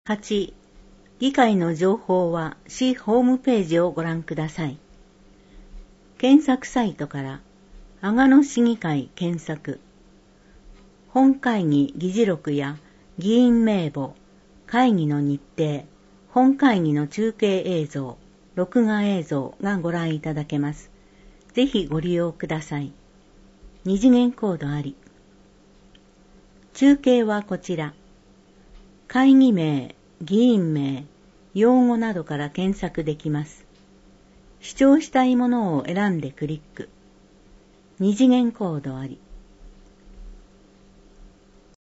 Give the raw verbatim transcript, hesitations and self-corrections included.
はち. 議会の情報は市ホームページをご覧ください。検索サイトから阿賀野市議会検索。本会議議事録や議員名簿、会議の日程、本会議の中継映像、録画映像がご覧いただけます。ぜひご利用ください。二次元コードあり。中継はこちら。会議名、議員名、用語などから検索できます。視聴したいものを選んでクリック。二次元コードあり。